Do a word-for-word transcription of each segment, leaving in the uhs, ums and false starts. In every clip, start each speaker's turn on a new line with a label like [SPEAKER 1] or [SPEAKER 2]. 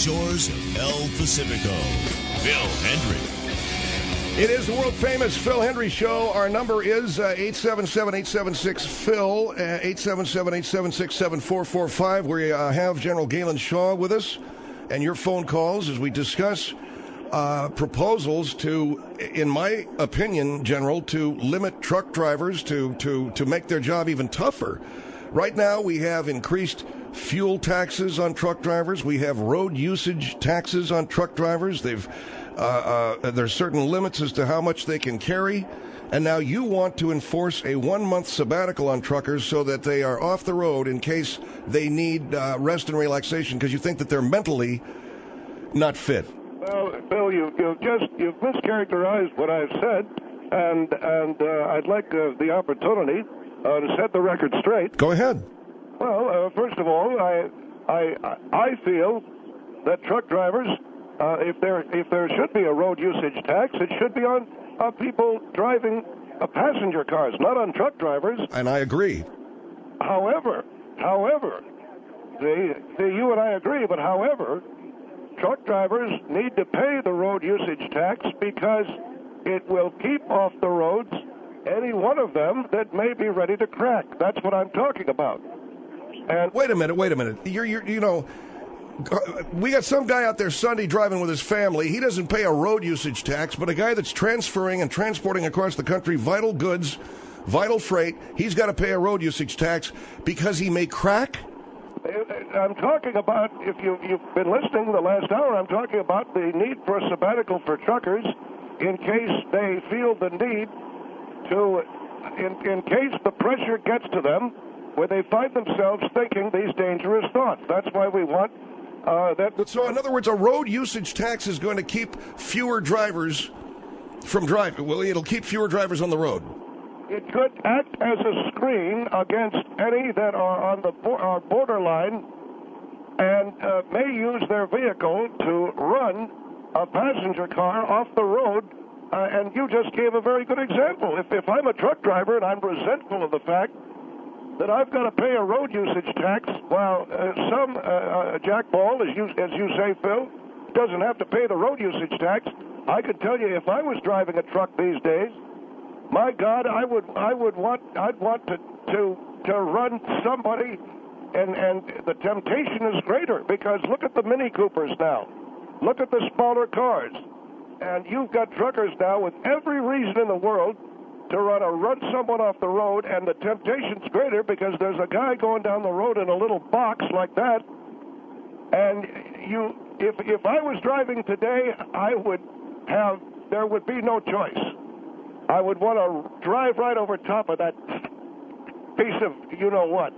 [SPEAKER 1] shores of El Pacifico. Phil Hendry.
[SPEAKER 2] It is the world-famous Phil Hendry Show. Our number is uh, eight seven seven, eight seven six, Phil, uh, eight seven seven, eight seven six, seven four four five. We uh, have General Galen Shaw with us, and your phone calls as we discuss uh, proposals to, in my opinion, General, to limit truck drivers, to, to, to make their job even tougher. Right now, we have increased fuel taxes on truck drivers. We have road usage taxes on truck drivers. They've uh, uh, there's certain limits as to how much they can carry. And now you want to enforce a one-month sabbatical on truckers so that they are off the road in case they need uh, rest and relaxation because you think that they're mentally not fit.
[SPEAKER 3] Well, Bill, you, you've just you've mischaracterized what I've said, and and uh, I'd like uh, the opportunity uh, to set the record straight.
[SPEAKER 2] Go ahead.
[SPEAKER 3] Well, uh, first of all, I I I feel that truck drivers, uh, if there if there should be a road usage tax, it should be on uh, people driving uh, passenger cars, not on truck drivers.
[SPEAKER 2] And I agree.
[SPEAKER 3] However, however, the, the you and I agree, but however, truck drivers need to pay the road usage tax because it will keep off the roads any one of them that may be ready to crack. That's what I'm talking about. And
[SPEAKER 2] wait a minute, wait a minute. You're, you're, you know, we got some guy out there Sunday driving with his family. He doesn't pay a road usage tax, but a guy that's transferring and transporting across the country vital goods, vital freight, he's got to pay a road usage tax because he may crack?
[SPEAKER 3] I'm talking about, if you, you've been listening the last hour, I'm talking about the need for a sabbatical for truckers in case they feel the need to, in, in case the pressure gets to them, where they find themselves thinking these dangerous thoughts. That's why we want uh, that.
[SPEAKER 2] So, in other words, a road usage tax is going to keep fewer drivers from driving. Well, it'll keep fewer drivers on the road.
[SPEAKER 3] It could act as a screen against any that are on the bo- are borderline and uh, may use their vehicle to run a passenger car off the road. Uh, and you just gave a very good example. If, if I'm a truck driver and I'm resentful of the fact that I've got to pay a road usage tax, while uh, some uh, uh, jackball, as you as you say, Phil, doesn't have to pay the road usage tax. I could tell you, if I was driving a truck these days, my God, I would I would want I'd want to to to run somebody, and and the temptation is greater because look at the Mini Coopers now, look at the smaller cars, and you've got truckers now with every reason in the world to run a run someone off the road, and the temptation's greater because there's a guy going down the road in a little box like that, and you, if if I was driving today, I would have, there would be no choice. I would want to drive right over top of that piece of you-know-what.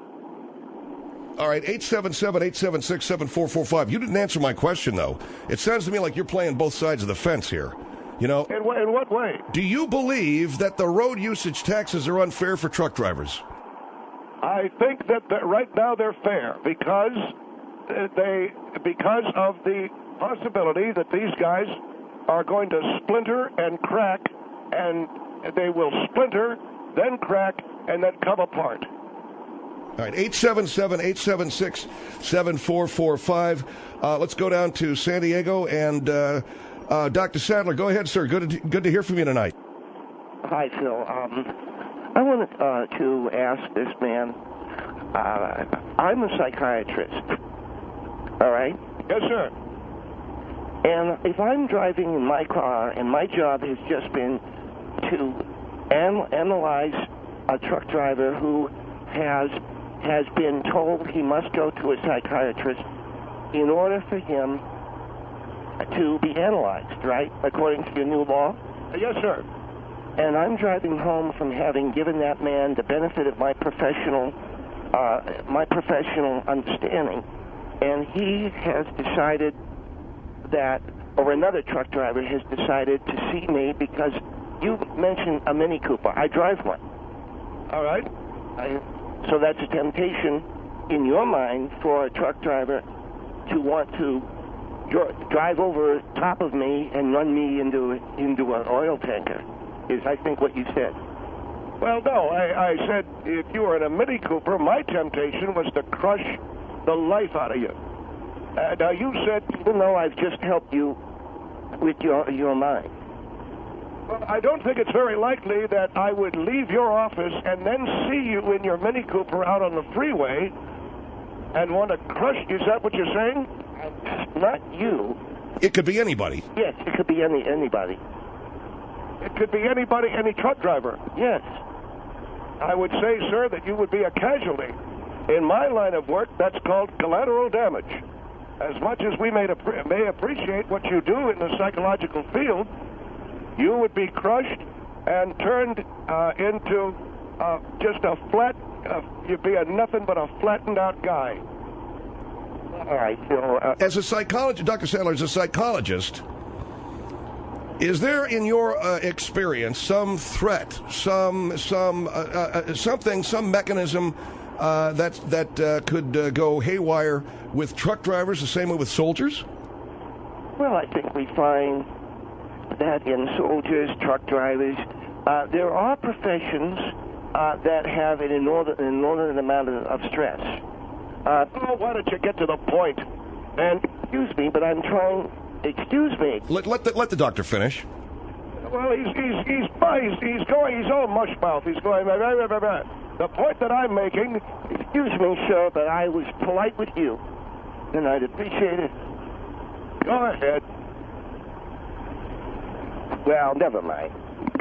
[SPEAKER 2] All right, eight seven seven, eight seven six, seven four four five. You didn't answer my question, though. It sounds to me like you're playing both sides of the fence here. You know,
[SPEAKER 3] in, w- in what way?
[SPEAKER 2] Do you believe that the road usage taxes are unfair for truck drivers?
[SPEAKER 3] I think that the, right now they're fair because they because of the possibility that these guys are going to splinter and crack, and they will splinter, then crack, and then come apart.
[SPEAKER 2] All right, eight seven seven, eight seven six, seven four four five. Uh, let's go down to San Diego and. Uh, Uh, Doctor Sadler, go ahead, sir. Good to, good to hear from you tonight.
[SPEAKER 4] Hi, Phil. Um, I wanted uh, to ask this man, uh, I'm a psychiatrist, all right?
[SPEAKER 3] Yes, sir.
[SPEAKER 4] And if I'm driving in my car and my job has just been to an- analyze a truck driver who has has been told he must go to a psychiatrist in order for him to be analyzed, right, according to your new law?
[SPEAKER 3] Yes, sir.
[SPEAKER 4] And I'm driving home from having given that man the benefit of my professional, uh, my professional understanding, and he has decided that, or another truck driver has decided to see me because you mentioned a Mini Cooper. I drive one.
[SPEAKER 3] All right.
[SPEAKER 4] I, so that's a temptation in your mind for a truck driver to want to drive over top of me and run me into into an oil tanker, is I think what you said.
[SPEAKER 3] Well, no, I, I said if you were in a Mini Cooper, my temptation was to crush the life out of you. Uh, now, you said...
[SPEAKER 4] Even though I've just helped you with your, your mind.
[SPEAKER 3] Well, I don't think it's very likely that I would leave your office and then see you in your Mini Cooper out on the freeway and want to crush you. Is that what you're saying?
[SPEAKER 4] Not you.
[SPEAKER 2] It could be anybody.
[SPEAKER 4] Yes, it could be any anybody.
[SPEAKER 3] It could be anybody, any truck driver.
[SPEAKER 4] Yes.
[SPEAKER 3] I would say, sir, that you would be a casualty. In my line of work, that's called collateral damage. As much as we may, may appreciate what you do in the psychological field, you would be crushed and turned uh, into uh, just a flat, uh, you'd be a nothing but a flattened out guy.
[SPEAKER 4] All right, so... Uh,
[SPEAKER 2] as a psychologist, Doctor Sadler, as a psychologist, is there in your uh, experience some threat, some, some, uh, uh, something, some mechanism uh, that, that uh, could uh, go haywire with truck drivers the same way with soldiers?
[SPEAKER 4] Well, I think we find that in soldiers, truck drivers, uh, there are professions uh, that have an inordinate, inordinate amount of, of stress. Uh,
[SPEAKER 3] oh, why don't you get to the point? And
[SPEAKER 4] excuse me, but I'm trying. Excuse me.
[SPEAKER 2] Let let the, let the doctor finish.
[SPEAKER 3] Well, he's he's he's he's, he's going. He's all mush mouth. He's going. Blah, blah, blah, blah. The point that I'm making.
[SPEAKER 4] Excuse me, sir, but I was polite with you, and I'd appreciate it.
[SPEAKER 3] Go ahead.
[SPEAKER 4] Well, never mind.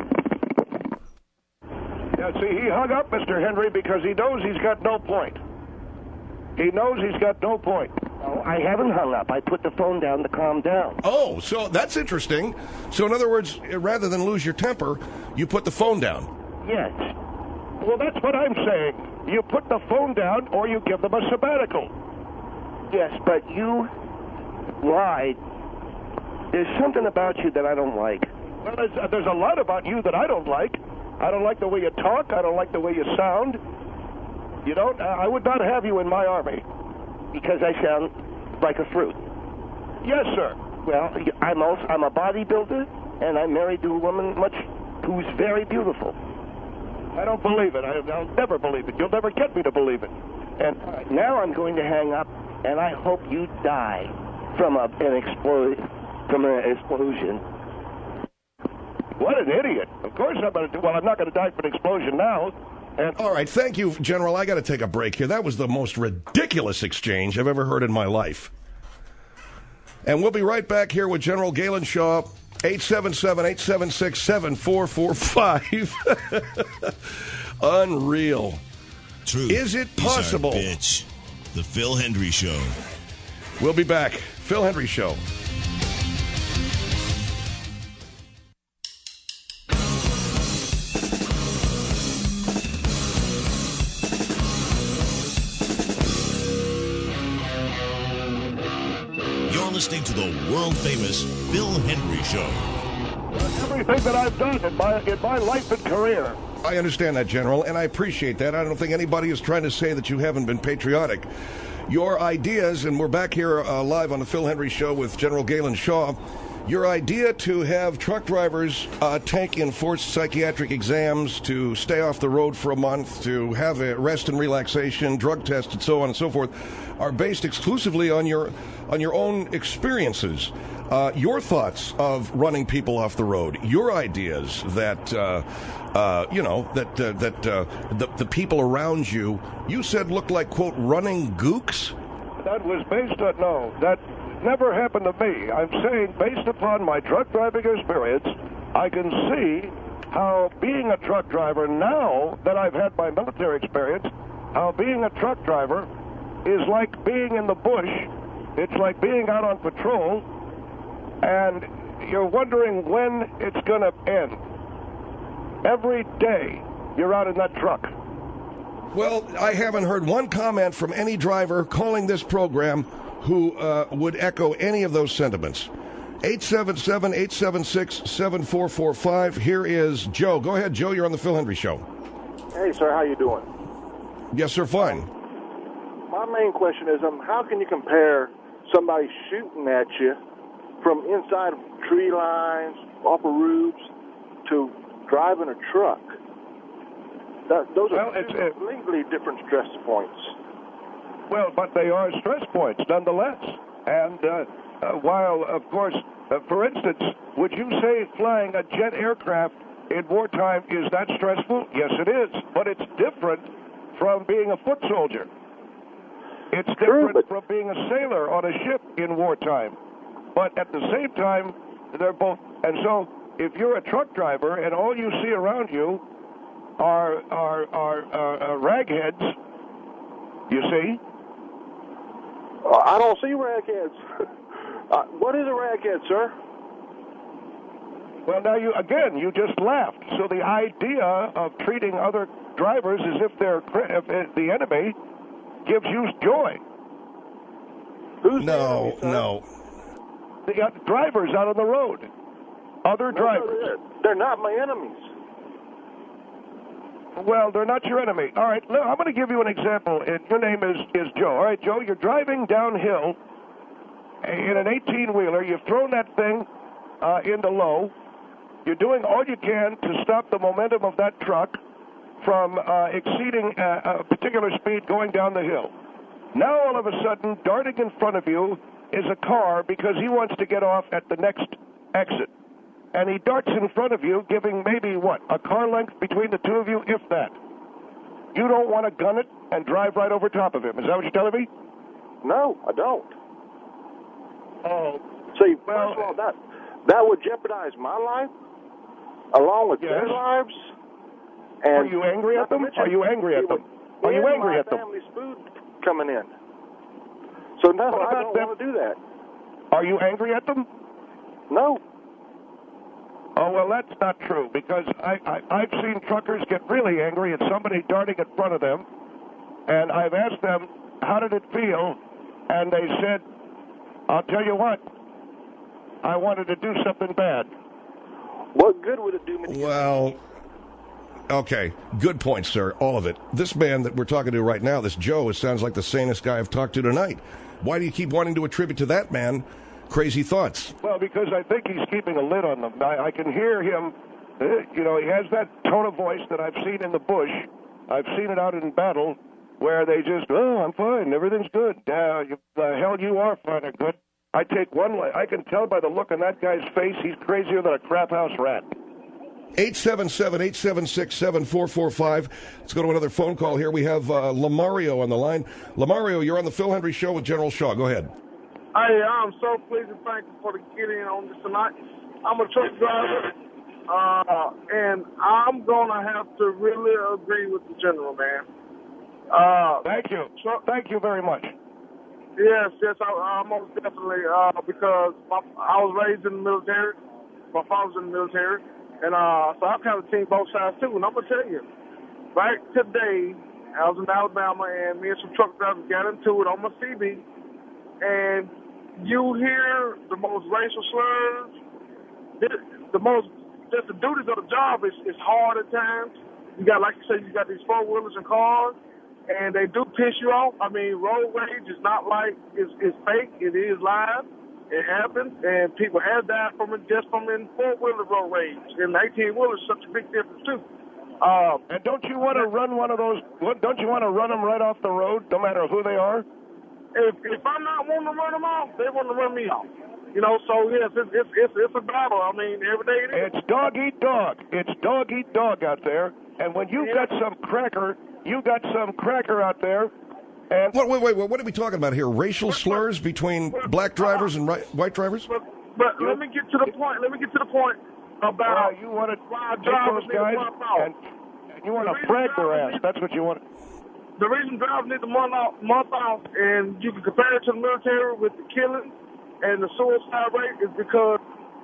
[SPEAKER 3] Yeah, see, he hung up, Mister Henry, because he knows he's got no point. He knows he's got no point.
[SPEAKER 4] Oh, I haven't hung up. I put the phone down to calm down.
[SPEAKER 2] Oh, so that's interesting. So, in other words, rather than lose your temper, you put the phone down.
[SPEAKER 4] Yes.
[SPEAKER 3] Well, that's what I'm saying. You put the phone down or you give them a sabbatical.
[SPEAKER 4] Yes, but you lied. There's something about you that I don't like.
[SPEAKER 3] Well, there's, uh, there's a lot about you that I don't like. I don't like the way you talk. I don't like the way you sound. You don't? Uh, I would not have you in my army.
[SPEAKER 4] Because I sound like a fruit.
[SPEAKER 3] Yes, sir.
[SPEAKER 4] Well, I'm also I'm a bodybuilder, and I'm married to a woman much who's very beautiful.
[SPEAKER 3] I don't believe it. I, I'll never believe it. You'll never get me to believe it.
[SPEAKER 4] And now I'm going to hang up, and I hope you die from a, an explode from an explosion.
[SPEAKER 3] What an idiot! Of course I'm going to do. Well, I'm not going to die from an explosion now. And
[SPEAKER 2] all right, thank you, General. I got to take a break here. That was the most ridiculous exchange I've ever heard in my life. And we'll be right back here with General Galen Shaw, eight seven seven, eight seven six, seven four four five. Unreal.
[SPEAKER 1] Truth
[SPEAKER 2] Is it possible?
[SPEAKER 1] Is our bitch. The Phil Hendry Show.
[SPEAKER 2] We'll be back. Phil Hendry Show.
[SPEAKER 1] Listening to the world-famous Phil Hendry Show.
[SPEAKER 3] Everything that I've done in my in my life and career.
[SPEAKER 2] I understand that, General, and I appreciate that. I don't think anybody is trying to say that you haven't been patriotic. Your ideas, and we're back here uh, live on the Phil Hendry Show with General Galen Shaw. Your idea to have truck drivers uh, take enforced psychiatric exams, to stay off the road for a month, to have a rest and relaxation, drug tests, and so on and so forth, are based exclusively on your on your own experiences. Uh, your thoughts of running people off the road, your ideas that uh, uh, you know that uh, that uh, the the people around you, you said looked like, quote, running gooks.
[SPEAKER 3] That was based on no that. Never happened to me. I'm saying, based upon my truck driving experience, I can see how being a truck driver now that I've had my military experience, how being a truck driver is like being in the bush. It's like being out on patrol, and you're wondering when it's going to end. Every day you're out in that truck.
[SPEAKER 2] Well, I haven't heard one comment from any driver calling this program who uh, would echo any of those sentiments. eight seven seven, eight seven six, seven four four five. Here is Joe. Go ahead, Joe. You're on the Phil Hendry Show.
[SPEAKER 5] Hey, sir. How you doing?
[SPEAKER 2] Yes, sir. Fine.
[SPEAKER 5] My main question is, um, how can you compare somebody shooting at you from inside of tree lines, upper roofs, to driving a truck? That, those are
[SPEAKER 3] well, it's, uh,
[SPEAKER 5] completely different stress points.
[SPEAKER 3] Well, but they are stress points nonetheless. And uh, uh, while, of course, uh, for instance, would you say flying a jet aircraft in wartime is that stressful? Yes, it is. But it's different from being a foot soldier. It's different
[SPEAKER 5] True, but...
[SPEAKER 3] from being a sailor on a ship in wartime. But at the same time, they're both. And so if you're a truck driver and all you see around you are, are, are, are, are ragheads, you see?
[SPEAKER 5] Uh, I don't see ragheads. uh, what is a raghead, sir?
[SPEAKER 3] Well, now you again, you just laughed. So the idea of treating other drivers as if they're if the enemy gives you joy.
[SPEAKER 5] Who's
[SPEAKER 2] No,
[SPEAKER 5] the enemy, sir?
[SPEAKER 2] no.
[SPEAKER 3] The uh, drivers out on the road, other
[SPEAKER 5] No,
[SPEAKER 3] drivers.
[SPEAKER 5] they're, they're not my enemies.
[SPEAKER 3] Well, they're not your enemy. All right, look, I'm going to give you an example. And your name is, is Joe. All right, Joe, you're driving downhill in an eighteen-wheeler. You've thrown that thing uh, into low. You're doing all you can to stop the momentum of that truck from uh, exceeding a, a particular speed going down the hill. Now, all of a sudden, darting in front of you is a car because he wants to get off at the next exit. And he darts in front of you, giving maybe, what, a car length between the two of you, if that. You don't want to gun it and drive right over top of him. Is that what you're telling me?
[SPEAKER 5] No, I don't.
[SPEAKER 3] Oh.
[SPEAKER 5] See,
[SPEAKER 3] Well,
[SPEAKER 5] first of all, that, that would jeopardize my life, along with
[SPEAKER 3] Yes.
[SPEAKER 5] their lives. And
[SPEAKER 3] Are you angry at them? Are you angry at them? Are you angry at them?
[SPEAKER 5] My family's food coming in. So, no,
[SPEAKER 3] What
[SPEAKER 5] I
[SPEAKER 3] about
[SPEAKER 5] don't
[SPEAKER 3] them?
[SPEAKER 5] want to do that.
[SPEAKER 3] Are you angry at them?
[SPEAKER 5] No.
[SPEAKER 3] Oh, well, that's not true, because I, I, I've seen truckers get really angry at somebody darting in front of them, and I've asked them, how did it feel? And they said, I'll tell you what, I wanted to do something bad.
[SPEAKER 5] What good would it do me? To
[SPEAKER 2] Well, okay, good point, sir, all of it. This man that we're talking to right now, this Joe, it sounds like the sanest guy I've talked to tonight. Why do you keep wanting to attribute to that man crazy thoughts?
[SPEAKER 3] Well, because I think he's keeping a lid on them. I, I can hear him, uh, you know, he has that tone of voice that I've seen in the bush. I've seen it out in battle where they just, oh, I'm fine, everything's good. Uh, you, the hell you are fine or good. I take one, I can tell by the look on that guy's face, he's crazier than a crap house rat.
[SPEAKER 2] eight seven seven, eight seven six, seven four four five. Let's go to another phone call here. We have uh, Lamario on the line. Lamario, you're on the Phil Hendry Show with General Shaw. Go ahead.
[SPEAKER 6] Hey, I'm so pleased and thankful for the get in on this tonight. I'm a truck driver, uh, and I'm going to have to really agree with the general, man. Uh,
[SPEAKER 3] Thank you.
[SPEAKER 6] Truck,
[SPEAKER 3] Thank you very much.
[SPEAKER 6] yes, yes, I, I most definitely, uh, because my, I was raised in the military. My father's in the military. And uh, so I've kind of seen both sides, too. And I'm going to tell you, right today, I was in Alabama, and me and some truck drivers got into it on my C B. And you hear the most racial slurs, the, the most, just the duties of the job is, is hard at times. You got, like you said, you got these four-wheelers and cars, and they do piss you off. I mean, road rage is not like, it's, it's fake, it is live. It happens, and people have died from it just from in four-wheeler road rage. And eighteen-wheeler is such a big difference, too. Um,
[SPEAKER 3] And don't you want to run one of those, don't you want to run them right off the road, no matter who they are?
[SPEAKER 6] If, if I'm not wanting to run them off, they want to run me off. You know, so, yes, it's, it's, it's, it's a battle. I mean, every day it is.
[SPEAKER 3] It's dog eat dog. It's dog eat dog out there. And when you've
[SPEAKER 6] Yeah.
[SPEAKER 3] got some cracker, you got some cracker out there, and
[SPEAKER 2] What, wait, wait, wait, what are we talking about here? Racial slurs between black drivers and ri- white drivers?
[SPEAKER 6] But, but let me get to the point. Let me get to the point about
[SPEAKER 3] uh, you want to
[SPEAKER 6] why
[SPEAKER 3] take
[SPEAKER 6] drivers
[SPEAKER 3] those
[SPEAKER 6] need to
[SPEAKER 3] guys
[SPEAKER 6] run off.
[SPEAKER 3] and, and you want
[SPEAKER 6] The
[SPEAKER 3] to
[SPEAKER 6] reason
[SPEAKER 3] frag their
[SPEAKER 6] drivers
[SPEAKER 3] ass.
[SPEAKER 6] need-
[SPEAKER 3] That's what you want.
[SPEAKER 6] The reason drivers need to month off, month off, and you can compare it to the military with the killing and the suicide rate, is because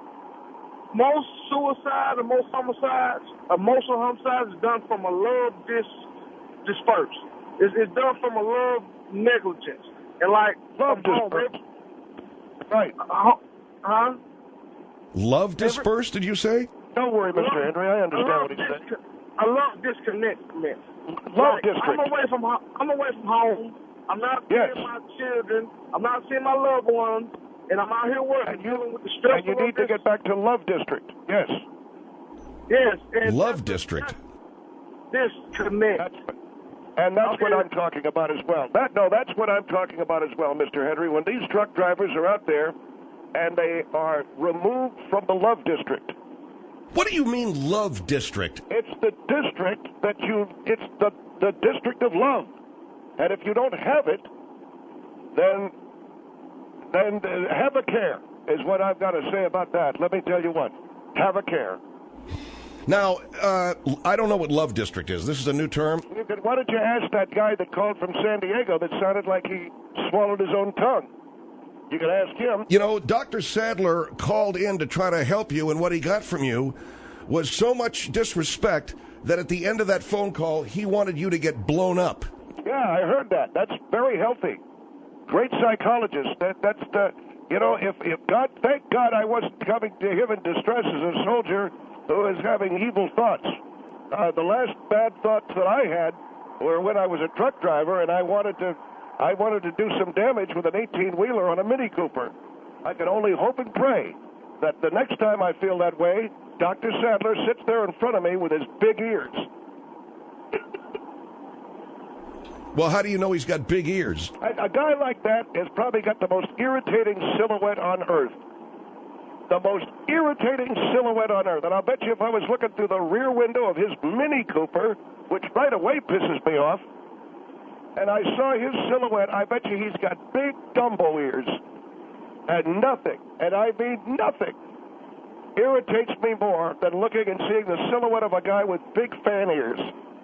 [SPEAKER 6] most suicide and most homicides, emotional homicides, is done from a love dis dispersed. It's, it's done from a love negligence. And like,
[SPEAKER 3] Love
[SPEAKER 6] from home,
[SPEAKER 3] dispersed. Right.
[SPEAKER 6] Uh, huh?
[SPEAKER 2] Love dispersed, did you say?
[SPEAKER 3] Don't worry, Mister Henry. I
[SPEAKER 6] I
[SPEAKER 3] understand
[SPEAKER 6] love
[SPEAKER 3] what he said.
[SPEAKER 6] disco- I love disconnectment.
[SPEAKER 3] Love
[SPEAKER 6] Like,
[SPEAKER 3] district.
[SPEAKER 6] I'm away from ho- I'm away from home. I'm not seeing
[SPEAKER 3] Yes.
[SPEAKER 6] my children. I'm not seeing my loved ones, and I'm out here working,
[SPEAKER 3] And you,
[SPEAKER 6] dealing with the stress.
[SPEAKER 3] and you need to get back to Love District. Yes.
[SPEAKER 6] Yes. And
[SPEAKER 2] Love
[SPEAKER 6] that's-
[SPEAKER 2] district.
[SPEAKER 6] Disconnect.
[SPEAKER 3] That's, And that's
[SPEAKER 6] Okay.
[SPEAKER 3] what I'm talking about as well. That no, that's what I'm talking about as well, Mister Henry. When these truck drivers are out there and they are removed from the Love District.
[SPEAKER 2] What do you mean, Love District?
[SPEAKER 3] It's the district that you, it's the, the district of love. And if you don't have it, then, then uh, have a care is what I've got to say about that. Let me tell you what, have a care.
[SPEAKER 2] Now, uh, I don't know what Love District is. This is a new term?
[SPEAKER 3] You could, why don't you ask that guy that called from San Diego that sounded like he swallowed his own tongue? You could ask him.
[SPEAKER 2] You know, Doctor Sadler called in to try to help you, and what he got from you was so much disrespect that at the end of that phone call, he wanted you to get blown up.
[SPEAKER 3] Yeah, I heard that. That's very healthy. Great psychologist. That that's the, you know, if if God, thank God I wasn't coming to him in distress as a soldier who is having evil thoughts. Uh, the last bad thoughts that I had were when I was a truck driver and I wanted to, I wanted to do some damage with an eighteen-wheeler on a Mini Cooper. I can only hope and pray that the next time I feel that way, Doctor Sadler sits there in front of me with his big ears.
[SPEAKER 2] Well, how do you know he's got big ears?
[SPEAKER 3] A, a guy like that has probably got the most irritating silhouette on earth. The most irritating silhouette on earth. And I'll bet you if I was looking through the rear window of his Mini Cooper, which right away pisses me off, and I saw his silhouette, I bet you he's got big Dumbo ears. And nothing, and I mean nothing, irritates me more than looking and seeing the silhouette of a guy with big fan ears.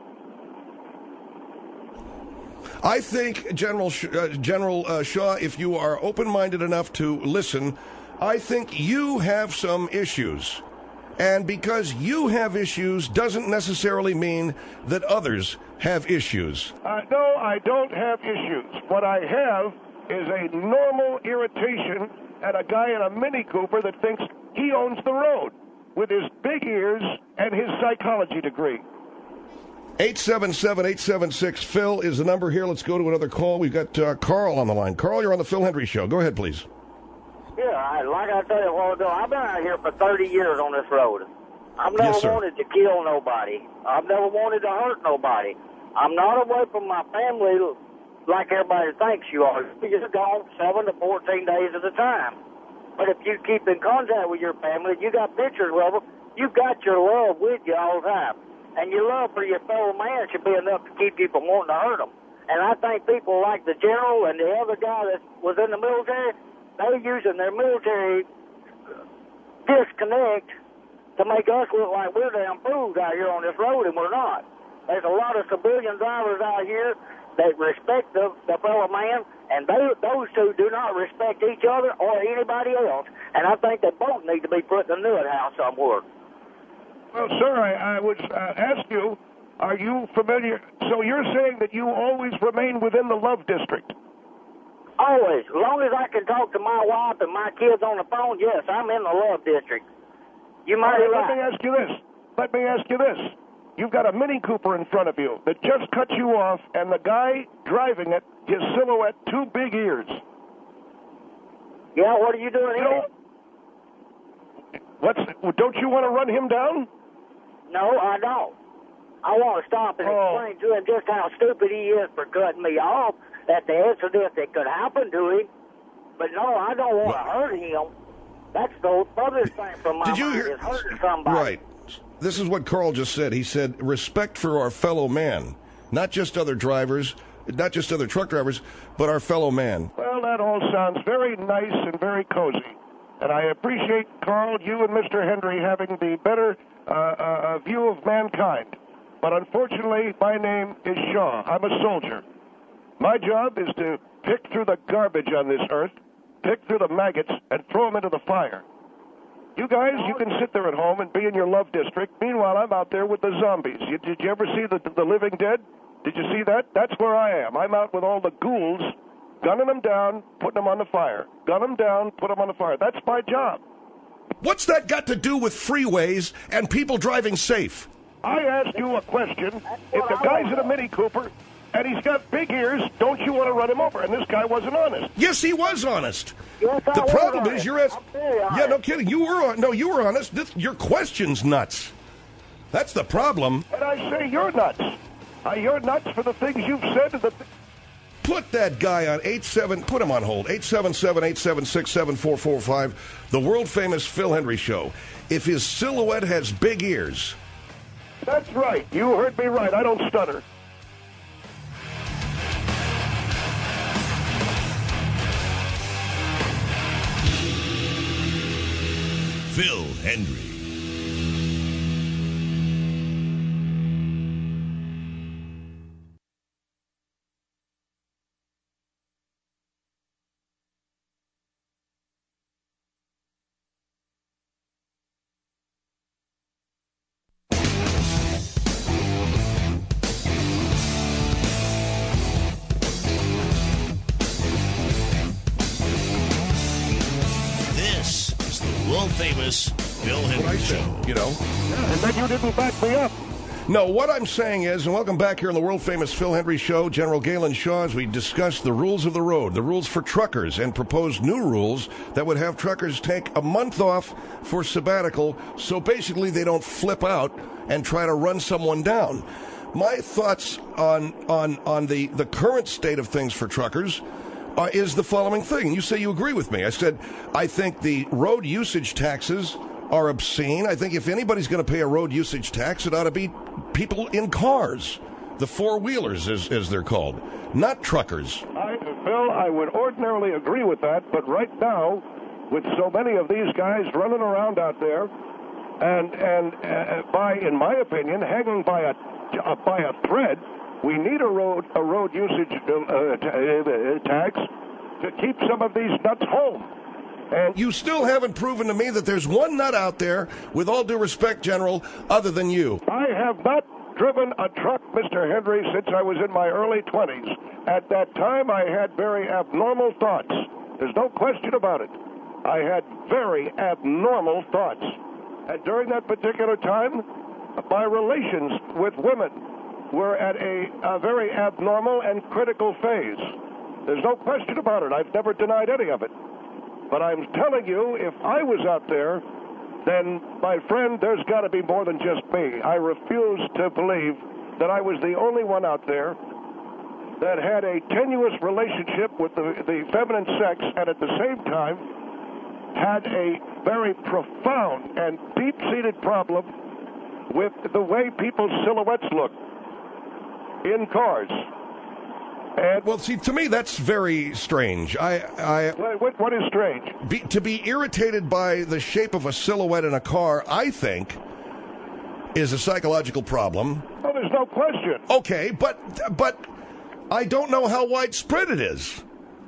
[SPEAKER 2] I think, General Sh- uh, General uh, Shaw, if you are open-minded enough to listen, I think you have some issues. And because you have issues doesn't necessarily mean that others have issues.
[SPEAKER 3] Uh, no, I don't have issues. What I have is a normal irritation at a guy in a Mini Cooper that thinks he owns the road with his big ears and his psychology degree.
[SPEAKER 2] eight seven seven, eight seven six, Phil is the number here. Let's go to another call. We've got uh, Carl on the line. Carl, you're on the Phil Hendry Show. Go ahead, please.
[SPEAKER 7] Yeah, I, like I told you a while ago, I've been out here for thirty years on this road. I've never
[SPEAKER 2] Yes, sir.
[SPEAKER 7] wanted to kill nobody. I've never wanted to hurt nobody. I'm not away from my family like everybody thinks you are. You're gone seven to fourteen days at a time. But if you keep in contact with your family, you got pictures of them, you've got your love with you all the time. And your love for your fellow man should be enough to keep you from wanting to hurt them. And I think people like the general and the other guy that was in the military, they're using their military disconnect to make us look like we're damn fools out here on this road, and we're not. There's a lot of civilian drivers out here that respect the, the fellow man, and they, those two do not respect each other or anybody else. And I think they both need to be put in the nut house somewhere.
[SPEAKER 3] Well, sir, I, I would uh, ask you, are you familiar? So you're saying that you always remain within the Love District?
[SPEAKER 7] Always. As long as I can talk to my wife and my kids on the phone, yes, I'm in the Love District. You might be
[SPEAKER 3] All right,
[SPEAKER 7] right.
[SPEAKER 3] let me ask you this. Let me ask you this. You've got a Mini Cooper in front of you that just cut you off, and the guy driving it, his silhouette, two big ears.
[SPEAKER 7] Yeah, what are you doing
[SPEAKER 3] You
[SPEAKER 7] here?
[SPEAKER 3] know, what's, don't you want to run him down?
[SPEAKER 7] No, I don't. I want to stop and
[SPEAKER 3] Oh.
[SPEAKER 7] explain to him just how stupid he is for cutting me off at the incident that could happen to him. But no, I don't want to hurt him. That's the furthest thing from my
[SPEAKER 2] Did you
[SPEAKER 7] mind
[SPEAKER 2] hear?
[SPEAKER 7] is hurting somebody.
[SPEAKER 2] Right. This is what Carl just said. He said, respect for our fellow man, not just other drivers, not just other truck drivers, but our fellow man.
[SPEAKER 3] Well, that all sounds very nice and very cozy. And I appreciate, Carl, you and Mister Henry having the better uh, uh, view of mankind. But unfortunately, my name is Shaw. I'm a soldier. My job is to pick through the garbage on this earth, pick through the maggots, and throw them into the fire. You guys, you can sit there at home and be in your Love District. Meanwhile, I'm out there with the zombies. You, did you ever see the, the Living Dead? Did you see that? That's where I am. I'm out with all the ghouls, gunning them down, putting them on the fire. Gun them down, put them on the fire. That's my job.
[SPEAKER 2] What's that got to do with freeways and people driving safe?
[SPEAKER 3] I ask you a question. If the guy's in a Mini Cooper and he's got big ears, don't you want to run him over? And this guy wasn't honest.
[SPEAKER 2] Yes, he was honest.
[SPEAKER 7] Yes, I
[SPEAKER 2] The
[SPEAKER 7] was
[SPEAKER 2] problem
[SPEAKER 7] honest.
[SPEAKER 2] is you're as
[SPEAKER 7] I'm very honest.
[SPEAKER 2] yeah, no kidding. You were on. No, you were honest. This, your question's nuts. That's the problem.
[SPEAKER 3] And I say you're nuts. Uh, you're nuts for the things you've said. And the th-
[SPEAKER 2] Put that guy on eight seven. Put him on hold. eight seven seven, eight seven six, seven four four five. The world-famous Phil Hendry Show. If his silhouette has big ears.
[SPEAKER 3] That's right. You heard me right. I don't stutter.
[SPEAKER 1] Phil Hendry. This is the world-famous Phil Hendry Show.
[SPEAKER 2] You know?
[SPEAKER 3] And then you didn't back me up.
[SPEAKER 2] No, what I'm saying is, and welcome back here on the world-famous Phil Hendry Show, General Galen Shaw, as we discuss the rules of the road, the rules for truckers, and propose new rules that would have truckers take a month off for sabbatical, so basically they don't flip out and try to run someone down. My thoughts on on on the, the current state of things for truckers uh, is the following thing. You say you agree with me. I said, I think the road usage taxes are obscene. I think if anybody's going to pay a road usage tax, it ought to be people in cars, the four-wheelers, as, as they're called, not truckers.
[SPEAKER 3] I, Phil, I would ordinarily agree with that, but right now, with so many of these guys running around out there, and and uh, by, in my opinion, hanging by a uh, by a thread, we need a road a road usage uh, t- uh, tax to keep some of these nuts home. And
[SPEAKER 2] you still haven't proven to me that there's one nut out there, with all due respect, General, other than you.
[SPEAKER 3] I have not driven a truck, Mister Hendry, since I was in my early twenties. At that time, I had very abnormal thoughts. There's no question about it. I had very abnormal thoughts. And during that particular time, my relations with women were at a, a very abnormal and critical phase. There's no question about it. I've never denied any of it. But I'm telling you, if I was out there, then, my friend, there's got to be more than just me. I refuse to believe that I was the only one out there that had a tenuous relationship with the, the feminine sex and at the same time had a very profound and deep-seated problem with the way people's silhouettes look in cars. And
[SPEAKER 2] well, see, to me, that's very strange. I, I
[SPEAKER 3] what, what is strange?
[SPEAKER 2] Be, to be irritated by the shape of a silhouette in a car, I think, is a psychological problem.
[SPEAKER 3] Oh, there's no question.
[SPEAKER 2] Okay, but but I don't know how widespread it is.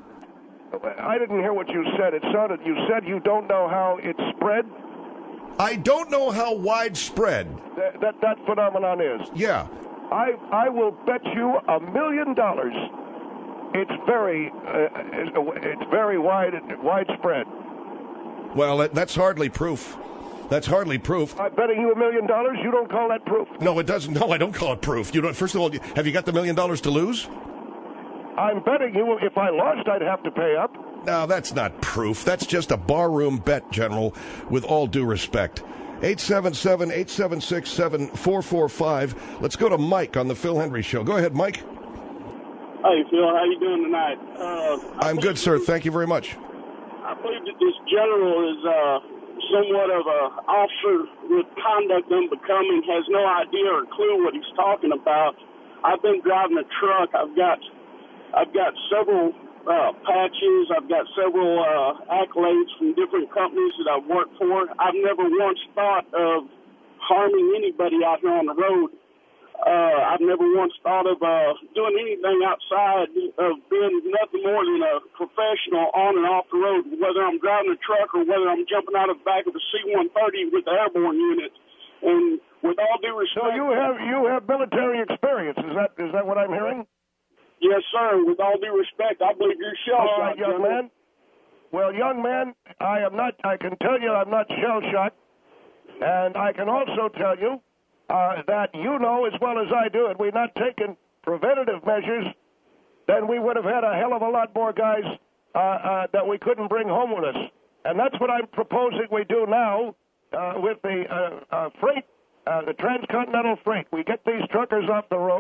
[SPEAKER 3] I didn't hear what you said. It sounded, you said you don't know how it's spread?
[SPEAKER 2] I don't know how widespread
[SPEAKER 3] that that, that phenomenon is.
[SPEAKER 2] Yeah.
[SPEAKER 3] I I will bet you a million dollars. It's very uh, it's very wide widespread.
[SPEAKER 2] Well, that, that's hardly proof. That's hardly proof.
[SPEAKER 3] I'm betting you a million dollars. You don't call that proof?
[SPEAKER 2] No, it doesn't. No, I don't call it proof. You don't. First of all, have you got the million dollars to lose?
[SPEAKER 3] I'm betting you if I lost, I'd have to pay up.
[SPEAKER 2] No, that's not proof. That's just a barroom bet, General, with all due respect. eight seven seven, eight seven six, seven four four five. Let's go to Mike on the Phil Hendry Show. Go ahead, Mike.
[SPEAKER 8] Hey, Phil. How you doing tonight? Uh,
[SPEAKER 2] I'm good, sir. Thank you very much.
[SPEAKER 8] I believe that this general is uh, somewhat of an officer with conduct unbecoming, has no idea or clue what he's talking about. I've been driving a truck. I've got, I've got several uh, patches. I've got several uh, accolades from different companies that I've worked for. I've never once thought of harming anybody out here on the road. Uh, I've never once thought of uh, doing anything outside of being nothing more than a professional on and off the road, whether I'm driving a truck or whether I'm jumping out of the back of a C one thirty with the airborne unit. And with all due respect...
[SPEAKER 3] So you have you have military experience. Is that is that what I'm hearing?
[SPEAKER 8] Yes, sir. With all due respect, I believe you're shell-shocked.
[SPEAKER 3] All right, young man. Well, young man, I am not. I can tell you I'm not shell-shocked. And I can also tell you Uh, that you know as well as I do, and we're not taking preventative measures, then we would have had a hell of a lot more guys uh, uh, that we couldn't bring home with us. And that's what I'm proposing we do now uh, with the uh, uh, freight, uh, the transcontinental freight. We get these truckers off the road,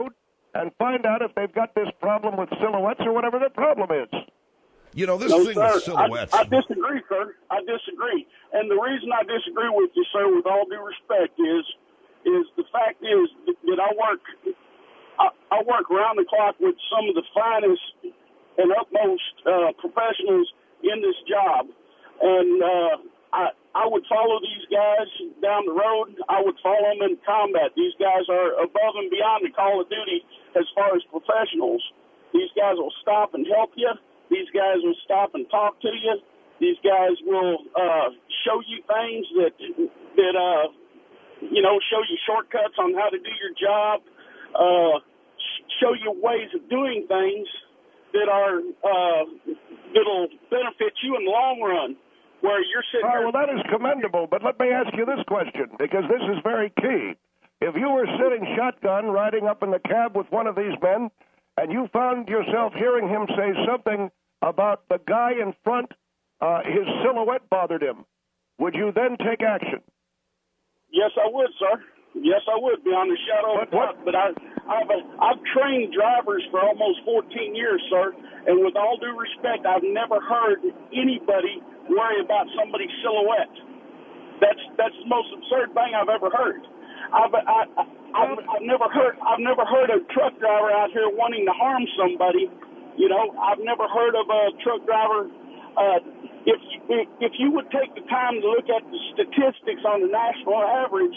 [SPEAKER 3] and find out if they've got this problem with silhouettes or whatever their problem is.
[SPEAKER 2] You know, this
[SPEAKER 8] No,
[SPEAKER 2] thing
[SPEAKER 8] sir,
[SPEAKER 2] with silhouettes.
[SPEAKER 8] I, I disagree, sir. I disagree. And the reason I disagree with you, sir, with all due respect, is is the fact is that I work I, I work around the clock with some of the finest and utmost uh, professionals in this job, and uh, I I would follow these guys down the road. I would follow them in combat. These guys are above and beyond the call of duty as far as professionals. These guys will stop and help you. These guys will stop and talk to you. These guys will uh, show you things that that uh, you know show you shortcuts on how to do your job. Uh, show you ways of doing things that are uh, that'll benefit you in the long run. Where you're sitting.
[SPEAKER 3] All right, well, that is commendable, but let me ask you this question, because this is very key. If you were sitting shotgun riding up in the cab with one of these men, and you found yourself hearing him say something about the guy in front, uh, his silhouette bothered him, would you then take action?
[SPEAKER 8] Yes, I would, sir. Yes, I would, beyond a shadow of a doubt. But I, I've, I've trained drivers for almost fourteen years, sir, and with all due respect, I've never heard anybody worry about somebody's silhouette. That's that's the most absurd thing I've ever heard. I've, I, I, I've, I've never heard I've never heard a truck driver out here wanting to harm somebody. You know, I've never heard of a truck driver. Uh, if if you would take the time to look at the statistics on the national average.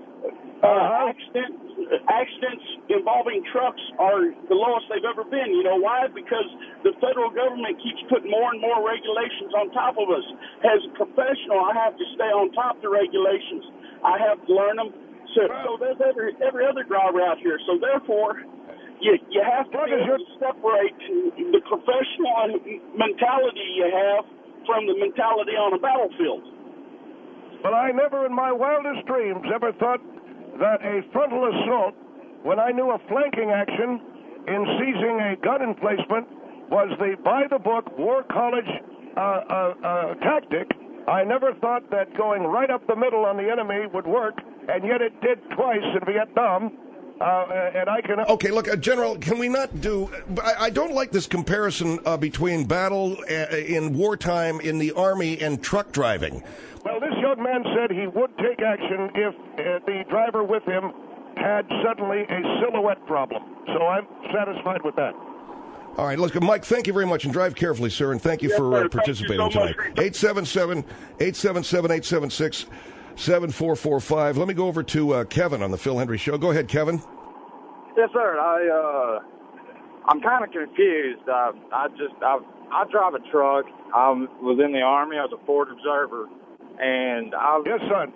[SPEAKER 8] Uh, accidents, accidents involving trucks are the lowest they've ever been. You know why? Because the federal government keeps putting more and more regulations on top of us. As a professional, I have to stay on top of the regulations. I have to learn them. So, so there's every, every other driver out here. So therefore, you, you have to be able to separate the professional mentality you have from the mentality on a battlefield.
[SPEAKER 3] But I never in my wildest dreams ever thought that a frontal assault, when I knew a flanking action in seizing a gun emplacement, was the by-the-book war college uh, uh, uh, tactic. I never thought that going right up the middle on the enemy would work, and yet it did twice in Vietnam. Uh, and I can...
[SPEAKER 2] Okay, look, uh, General, can we not do... I, I don't like this comparison uh, between battle uh, in wartime in the Army and truck driving.
[SPEAKER 3] Well, this young man said he would take action if uh, the driver with him had suddenly a silhouette problem. So I'm satisfied with that.
[SPEAKER 2] All right, let's go. Mike, thank you very much, and drive carefully, sir, and thank you
[SPEAKER 8] yes,
[SPEAKER 2] for uh,
[SPEAKER 8] sir.
[SPEAKER 2] participating
[SPEAKER 8] you so
[SPEAKER 2] tonight. eight seven seven, eight seven seven, eight seven six, seven four four five. Let me go over to uh, Kevin on the Phil Hendry Show. Go ahead, Kevin.
[SPEAKER 9] Yes, sir. I, uh, I'm kind of confused. I, I just, I, I drive a truck. I was in the Army. I was a Ford observer. And I
[SPEAKER 3] Yes, son.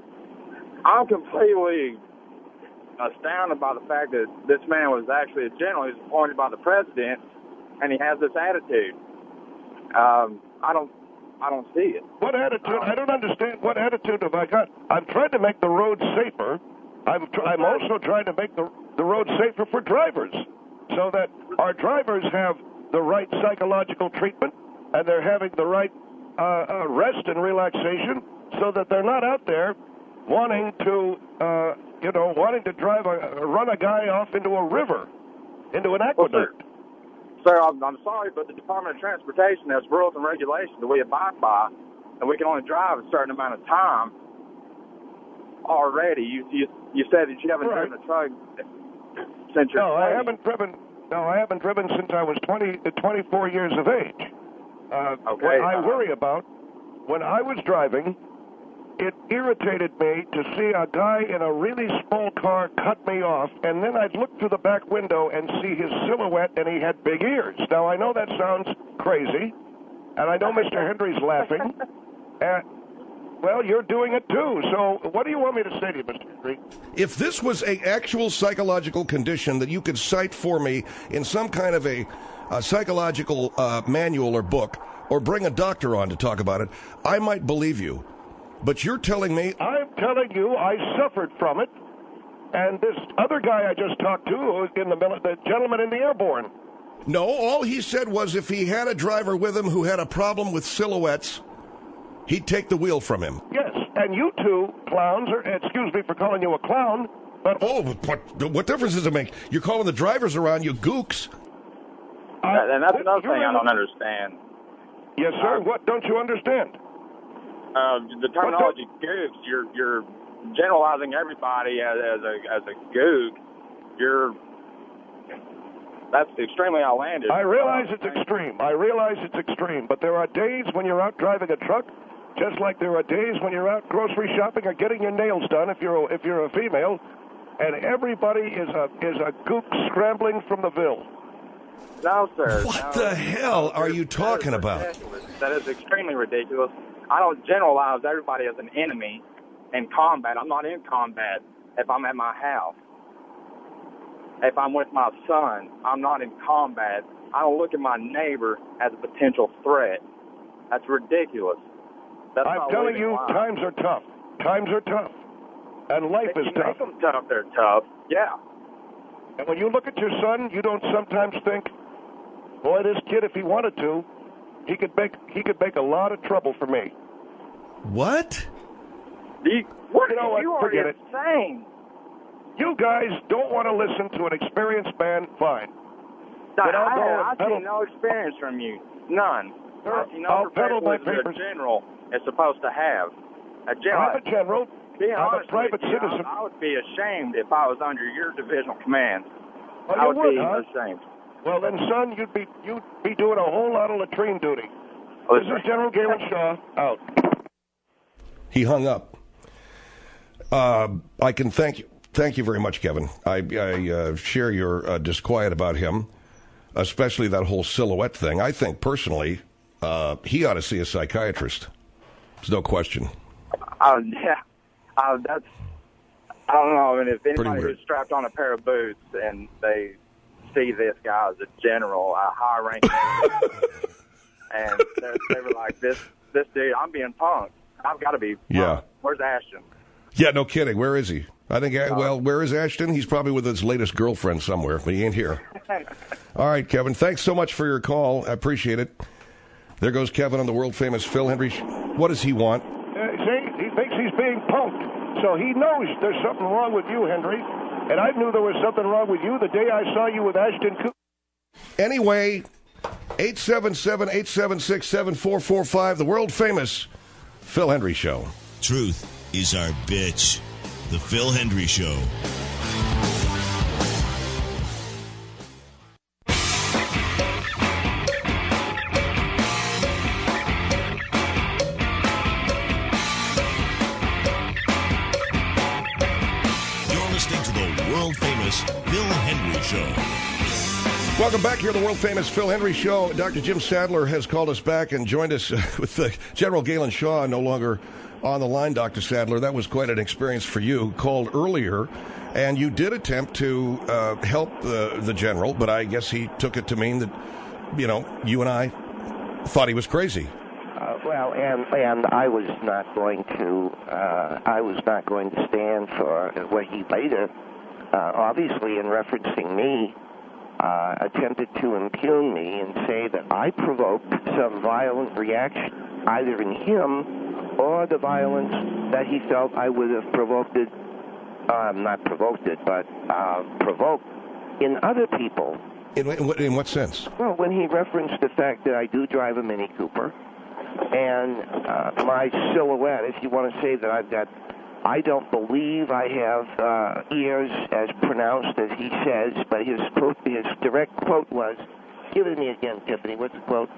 [SPEAKER 9] I'm completely astounded by the fact that this man was actually a general. He was appointed by the president, and he has this attitude. Um, I don't, I don't see it.
[SPEAKER 3] What attitude? I don't understand. What attitude have I got? I'm trying to make the roads safer. I'm, tr- I'm also trying to make the the roads safer for drivers, so that our drivers have the right psychological treatment and they're having the right uh, uh, rest and relaxation, so that they're not out there wanting to, uh, you know, wanting to drive a run a guy off into a river, into an aqueduct.
[SPEAKER 9] Well, sir, sir I'm, I'm sorry, but the Department of Transportation has rules and regulations that we abide by, and we can only drive a certain amount of time. Already, you you, you said that you haven't
[SPEAKER 3] right.
[SPEAKER 9] driven a truck since you're
[SPEAKER 3] No,
[SPEAKER 9] twenty.
[SPEAKER 3] I haven't driven. No, I haven't driven since I was twenty, twenty-four years of age. Uh,
[SPEAKER 9] okay.
[SPEAKER 3] What I worry about, when I was driving, it irritated me to see a guy in a really small car cut me off, and then I'd look through the back window and see his silhouette, and he had big ears. Now, I know that sounds crazy, and I know Mister Hendry's laughing. Uh, well, you're doing it too. So what do you want me to say to you, Mister Hendry?
[SPEAKER 2] If this was an actual psychological condition that you could cite for me in some kind of a, a psychological uh, manual or book, or bring a doctor on to talk about it, I might believe you. But you're telling me...
[SPEAKER 3] I'm telling you I suffered from it, and this other guy I just talked to, in the, the gentleman in the airborne.
[SPEAKER 2] No, all he said was if he had a driver with him who had a problem with silhouettes, he'd take the wheel from him.
[SPEAKER 3] Yes, and you two clowns, or excuse me for calling you a clown,
[SPEAKER 2] But oh, what, what difference does it make? You're calling the drivers around you gooks.
[SPEAKER 9] Uh, and that's another thing I don't understand.
[SPEAKER 3] Yes, sir. Uh, what don't you understand?
[SPEAKER 9] Uh, the terminology gooks. You're you're generalizing everybody as, as a as a gook. You're that's extremely outlandish.
[SPEAKER 3] I realize it's extreme. I realize it's extreme. But there are days when you're out driving a truck, just like there are days when you're out grocery shopping or getting your nails done if you're a, if you're a female, and everybody is a is a gook scrambling from the Ville.
[SPEAKER 9] No, sir.
[SPEAKER 2] What
[SPEAKER 9] no,
[SPEAKER 2] the hell are you talking
[SPEAKER 9] that
[SPEAKER 2] about?
[SPEAKER 9] Ridiculous. That is extremely ridiculous. I don't generalize everybody as an enemy in combat. I'm not in combat if I'm at my house. If I'm with my son, I'm not in combat. I don't look at my neighbor as a potential threat. That's ridiculous. That's
[SPEAKER 3] I'm telling you,
[SPEAKER 9] life.
[SPEAKER 3] times are tough. Times are tough. And life
[SPEAKER 9] if
[SPEAKER 3] is
[SPEAKER 9] you
[SPEAKER 3] tough.
[SPEAKER 9] Make them tough. They're tough. Yeah.
[SPEAKER 3] And when you look at your son, you don't sometimes think, boy, this kid, if he wanted to, he could make he could make a lot of trouble for me.
[SPEAKER 2] What?
[SPEAKER 9] You, what?
[SPEAKER 3] You know what?
[SPEAKER 9] You are
[SPEAKER 3] Forget
[SPEAKER 9] insane.
[SPEAKER 3] it. You guys don't want to listen to an experienced man? Fine.
[SPEAKER 9] No,
[SPEAKER 3] But I'll
[SPEAKER 9] I,
[SPEAKER 3] go
[SPEAKER 9] I,
[SPEAKER 3] and
[SPEAKER 9] I
[SPEAKER 3] pedal.
[SPEAKER 9] see no experience from you. None.
[SPEAKER 3] Sir,
[SPEAKER 9] I see no
[SPEAKER 3] I'll pedal my
[SPEAKER 9] professionalism
[SPEAKER 3] papers.
[SPEAKER 9] a general is supposed to have. A general.
[SPEAKER 3] I'm a general.
[SPEAKER 9] Being
[SPEAKER 3] I'm a
[SPEAKER 9] honest
[SPEAKER 3] private
[SPEAKER 9] with you,
[SPEAKER 3] citizen.
[SPEAKER 9] I, I would be ashamed if I was under your divisional command.
[SPEAKER 3] Oh,
[SPEAKER 9] I
[SPEAKER 3] you
[SPEAKER 9] would,
[SPEAKER 3] would,
[SPEAKER 9] be
[SPEAKER 3] huh?
[SPEAKER 9] ashamed.
[SPEAKER 3] Well, then, son, you'd be you'd be doing a whole lot of latrine duty.
[SPEAKER 9] Oh,
[SPEAKER 3] This is General Galen Shaw, out.
[SPEAKER 2] He hung up. Uh, I can thank you. Thank you very much, Kevin. I, I uh, share your uh, disquiet about him, especially that whole silhouette thing. I think, personally, uh, he ought to see a psychiatrist. There's no question.
[SPEAKER 9] Uh, yeah. Uh, that's, I don't know. I mean, if
[SPEAKER 2] Pretty
[SPEAKER 9] anybody
[SPEAKER 2] weird.
[SPEAKER 9] who's strapped on a pair of boots and they see this guy as a general, a high-ranking, and they were like, this, this dude, I'm being punked. I've got to be punked.
[SPEAKER 2] Yeah.
[SPEAKER 9] Where's Ashton?
[SPEAKER 2] Yeah, no kidding. Where is he? I think, uh, well, where is Ashton? He's probably with his latest girlfriend somewhere, but he ain't here. All right, Kevin, thanks so much for your call. I appreciate it. There goes Kevin on the world-famous Phil Hendry. What does he want?
[SPEAKER 3] Uh, see, he thinks he's being punked, so he knows there's something wrong with you, Henry. And I knew there was something wrong with you the day I saw you with Ashton Cooper.
[SPEAKER 2] Anyway, eight seven seven, eight seven six, seven four four five, the world-famous Phil Hendry Show.
[SPEAKER 1] Truth is our bitch. The Phil Hendry Show. You're listening to the world-famous Phil Hendry Show.
[SPEAKER 2] Welcome back here to the world-famous Phil Hendry Show. Doctor Jim Sadler has called us back and joined us with uh, General Galen Shaw no longer on the line. Doctor Sadler, that was quite an experience for you. Called earlier, and you did attempt to uh, help the, the general, but I guess he took it to mean that, you know, you and I thought he was crazy.
[SPEAKER 4] Uh, well, and and I was not going to uh, I was not going to stand for what he later, uh, obviously in referencing me, uh, attempted to impugn me and say that I provoked some violent reaction either in him or the violence that he felt I would have provoked it, uh, not provoked it, but uh, provoked in other people.
[SPEAKER 2] In, in, what, in what sense?
[SPEAKER 4] Well, when he referenced the fact that I do drive a Mini Cooper, and uh, my silhouette, if you want to say that I've got, I don't believe I have uh, ears as pronounced as he says, but his quote, his direct quote was, give it to me again, Tiffany, what's the quote?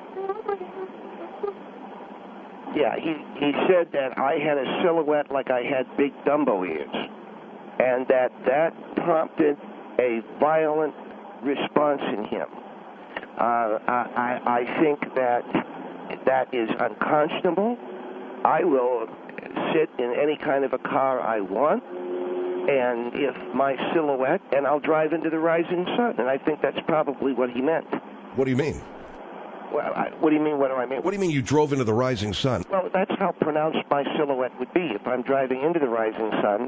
[SPEAKER 4] Yeah, he, he said that I had a silhouette like I had big Dumbo ears, and that that prompted a violent response in him. Uh, I, I think that that is unconscionable. I will sit in any kind of a car I want, and if my silhouette, and I'll drive into the rising sun, and I think that's probably what he meant.
[SPEAKER 2] What do you mean?
[SPEAKER 4] Well, I, what do you mean, what do I mean?
[SPEAKER 2] What do you mean you drove into the rising sun?
[SPEAKER 4] Well, that's how pronounced my silhouette would be if I'm driving into the rising sun.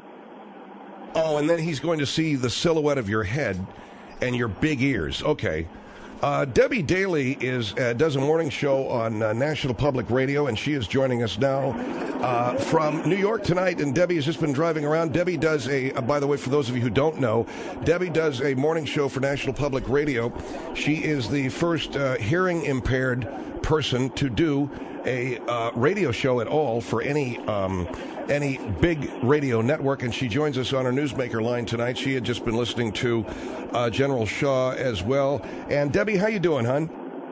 [SPEAKER 2] Oh, and then he's going to see the silhouette of your head and your big ears. Okay. Uh, Debbie Daly is uh, does a morning show on uh, National Public Radio, and she is joining us now uh, from New York tonight. And Debbie has just been driving around. Debbie does a, uh, by the way, for those of you who don't know, Debbie does a morning show for National Public Radio. She is the first uh, hearing impaired person to do a uh, radio show at all for any um, any big radio network, and she joins us on our newsmaker line tonight. She had just been listening to uh, General Shaw as well. And Debbie, how you doing, hon?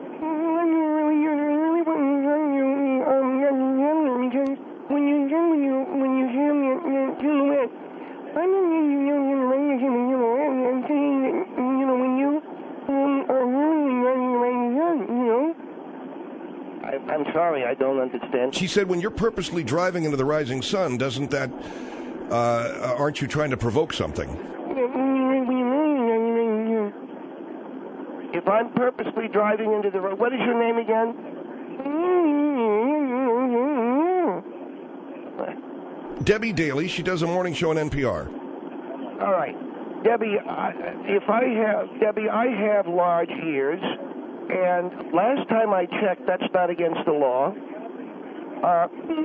[SPEAKER 4] I'm sorry, I don't understand.
[SPEAKER 2] She said, when you're purposely driving into the rising sun, doesn't that, uh, aren't you trying to provoke something?
[SPEAKER 4] If I'm purposely driving into the road, what is your name again?
[SPEAKER 2] Debbie Daly. She does a morning show on N P R.
[SPEAKER 4] All right. Debbie, I, if I have, Debbie, I have large ears. And last time I checked, that's not against the law. Uh,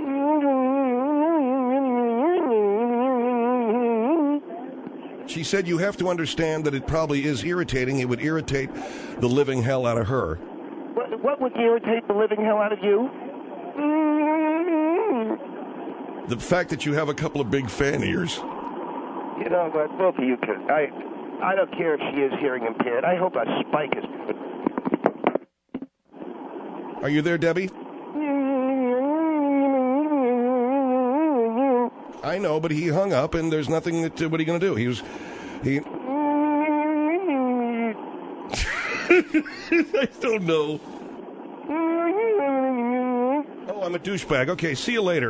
[SPEAKER 2] she said you have to understand that it probably is irritating. It would irritate the living hell out of her.
[SPEAKER 4] What, what would irritate the living hell out of you?
[SPEAKER 2] The fact that you have a couple of big fan ears.
[SPEAKER 4] You know what, both of you can. I, I don't care if she is hearing impaired. I hope a spike is...
[SPEAKER 2] Are you there, Debbie? I know, but he hung up, and there's nothing that. Uh, what are you going to do? He was, he. I don't know. Oh, I'm a douchebag. Okay, see you later.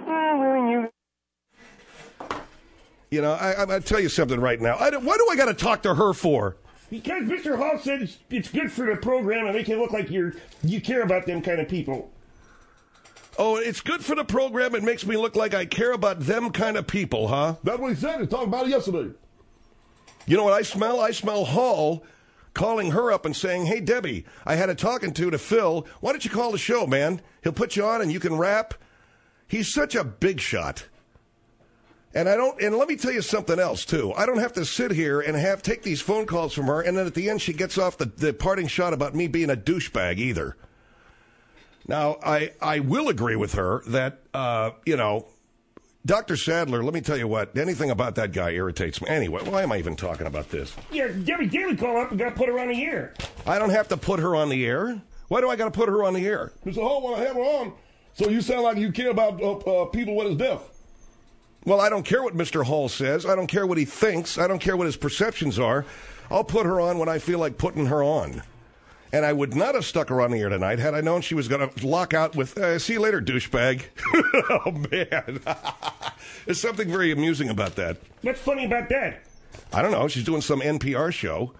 [SPEAKER 2] You know, I, I, I'll tell you something right now. I don't, why do I got to talk to her for?
[SPEAKER 10] Because Mister Hall said it's, it's good for the program and make it look like you're you care about them kind of people.
[SPEAKER 2] Oh, it's good for the program. It makes me look like I care about them kind of people, huh?
[SPEAKER 11] That's what he said. He talked about it yesterday.
[SPEAKER 2] You know what I smell? I smell Hall calling her up and saying, hey, Debbie, I had a talking to to Phil. Why don't you call the show, man? He'll put you on and you can rap. He's such a big shot. And I don't, and let me tell you something else, too. I don't have to sit here and have take these phone calls from her, and then at the end she gets off the, the parting shot about me being a douchebag either. Now, I, I will agree with her that, uh, you know, Doctor Sadler, let me tell you what, anything about that guy irritates me. Anyway, why am I even talking about this?
[SPEAKER 10] Yeah, Debbie Daly called up and got to put her on the air.
[SPEAKER 2] I don't have to put her on the air. Why do I got to put her on the air?
[SPEAKER 11] Mister Hall want to have her on, so you sound like you care about uh, uh, people with his death.
[SPEAKER 2] Well, I don't care what Mister Hall says. I don't care what he thinks. I don't care what his perceptions are. I'll put her on when I feel like putting her on. And I would not have stuck her on the air tonight had I known she was going to lock out with, uh, see you later, douchebag. Oh, man. There's something very amusing about that.
[SPEAKER 10] What's funny about that?
[SPEAKER 2] I don't know. She's doing some N P R show.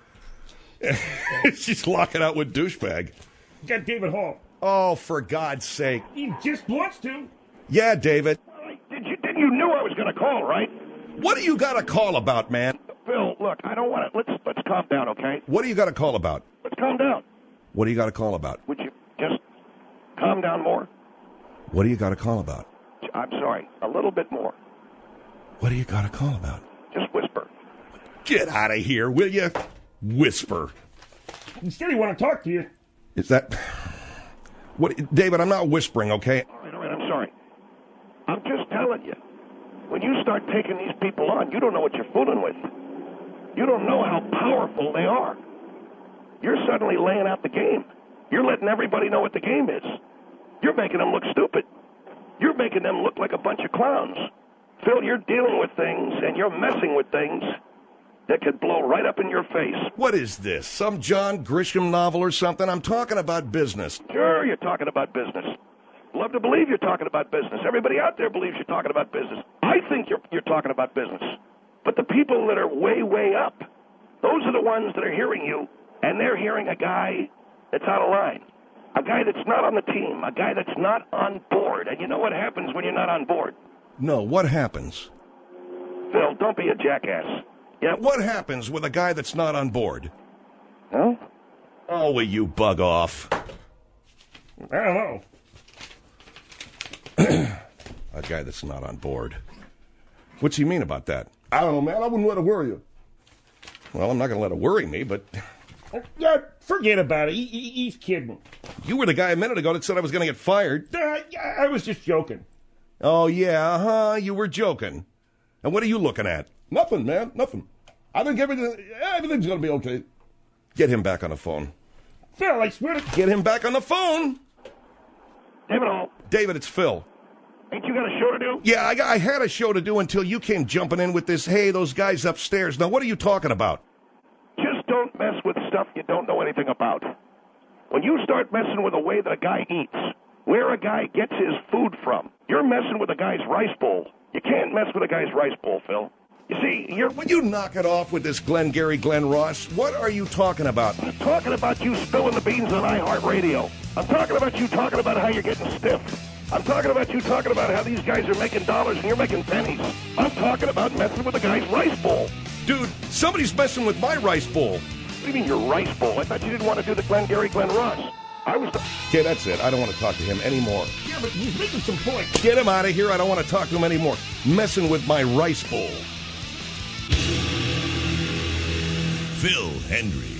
[SPEAKER 2] She's locking out with douchebag.
[SPEAKER 10] You got David Hall.
[SPEAKER 2] Oh, for God's sake.
[SPEAKER 10] He just wants to.
[SPEAKER 2] Yeah, David.
[SPEAKER 3] Did you, did you knew I was going to call, right?
[SPEAKER 2] What do you got to call about, man?
[SPEAKER 3] Phil, look, I don't want to. Let's let's calm down, okay?
[SPEAKER 2] What do you got to call about?
[SPEAKER 3] Let's calm down.
[SPEAKER 2] What do you got to call about?
[SPEAKER 3] Would you just calm down more?
[SPEAKER 2] What do you got to call about?
[SPEAKER 3] I'm sorry, a little bit more.
[SPEAKER 2] What do you got to call about?
[SPEAKER 3] Just whisper.
[SPEAKER 2] Get out of here, will you? Whisper.
[SPEAKER 10] Instead, he want to talk to you.
[SPEAKER 2] Is that... What, David, I'm not whispering, okay?
[SPEAKER 3] All right, all right, I'm sorry. I'm just telling you. When you start taking these people on, you don't know what you're fooling with. You don't know how powerful they are. You're suddenly laying out the game. You're letting everybody know what the game is. You're making them look stupid. You're making them look like a bunch of clowns. Phil, you're dealing with things, and you're messing with things that could blow right up in your face.
[SPEAKER 2] What is this, some John Grisham novel or something? I'm talking about business.
[SPEAKER 3] Sure, you're talking about business. Love to believe you're talking about business. Everybody out there believes you're talking about business. I think you're, you're talking about business. But the people that are way, way up, those are the ones that are hearing you, and they're hearing a guy that's out of line, a guy that's not on the team, a guy that's not on board. And you know what happens when you're not on board?
[SPEAKER 2] No, what happens?
[SPEAKER 3] Phil, don't be a jackass. Yeah.
[SPEAKER 2] What happens with a guy that's not on board?
[SPEAKER 3] Well,
[SPEAKER 2] Oh, will you bug off?
[SPEAKER 10] I don't know.
[SPEAKER 2] A guy that's not on board. What's he mean about that?
[SPEAKER 11] I don't know, man. I wouldn't let it worry you.
[SPEAKER 2] Well, I'm not going to let it worry me, but...
[SPEAKER 10] Yeah, forget about it. He, he, he's kidding.
[SPEAKER 2] You were the guy a minute ago that said I was going to get fired.
[SPEAKER 10] Uh, I was just joking.
[SPEAKER 2] Oh, yeah, huh? You were joking. And what are you looking at?
[SPEAKER 11] Nothing, man. Nothing. I think everything, everything's going to be okay.
[SPEAKER 2] Get him back on the phone.
[SPEAKER 10] Phil, I swear to...
[SPEAKER 2] Get him back on the phone.
[SPEAKER 3] David Hall.
[SPEAKER 2] David, it's Phil.
[SPEAKER 3] Ain't you got a show to do?
[SPEAKER 2] Yeah, I, got, I had a show to do until you came jumping in with this, hey, those guys upstairs. Now, what are you talking about?
[SPEAKER 3] Just don't mess with stuff you don't know anything about. When you start messing with the way that a guy eats, where a guy gets his food from, you're messing with a guy's rice bowl. You can't mess with a guy's rice bowl, Phil. You see, you're...
[SPEAKER 2] Would you knock it off with this Glenn Gary, Glenn Ross? What are you talking about?
[SPEAKER 3] I'm talking about you spilling the beans on iHeartRadio. I'm talking about you talking about how you're getting stiff. I'm talking about you talking about how these guys are making dollars and you're making pennies. I'm talking about messing with the guy's rice bowl.
[SPEAKER 2] Dude, somebody's messing with my rice bowl.
[SPEAKER 3] What do you mean your rice bowl? I thought you didn't want to do the Glenn Gary, Glenn Ross. I was... The-
[SPEAKER 2] okay, that's it. I don't want to talk to him anymore.
[SPEAKER 10] Yeah, but he's making some points.
[SPEAKER 2] Get him out of here. I don't want to talk to him anymore. Messing with my rice bowl.
[SPEAKER 1] Phil Hendry.